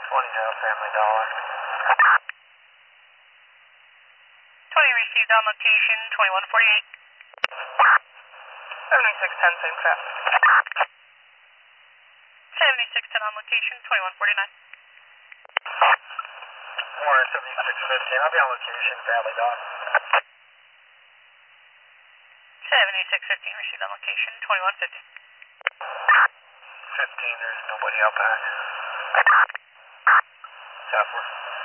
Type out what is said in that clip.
20 now, Family Dollar. 20 received on location, 2148. 7610, same traffic. 7610 on location, 2149. Warren 7615, I'll be on location, Family Dollar. 7615 received on location, 2150. 15, there's nobody out back. Southward.